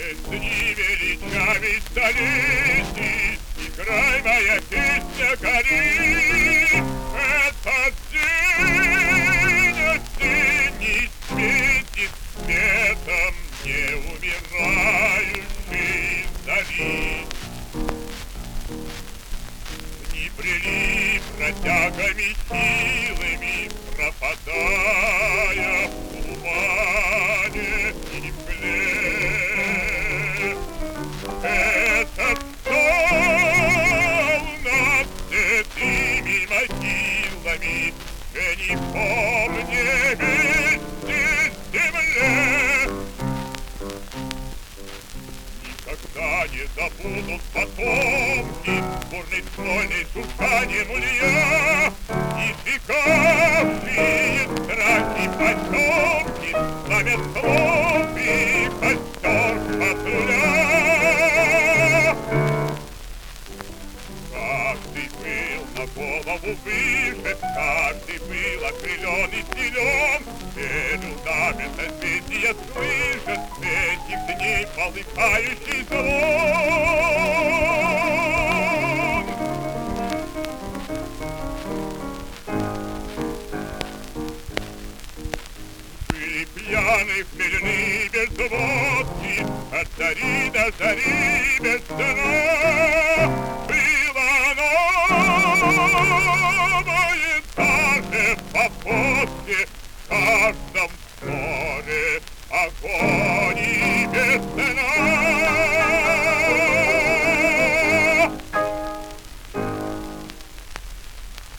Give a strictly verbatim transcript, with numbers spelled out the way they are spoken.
Дни величавей столетий, и край моя песня горит. Этот день осенний светит светом неумирающей зари. Дни брели протягами силами, пропадая в тумане и мгле. Этот стол над святыми могилами женихом невесте земле. Никогда не забудут потомки бурной снойной сушанием улья, извекавшие страхи потемки, пламя слов и костер патруля. Каждый был на голову выше, каждый был окрылен и силен. Верил нами созвездия слышат этих дней полыхающий звон. Были пьяны, хмельны, безводки, от зари до зари без дна. Было ночь.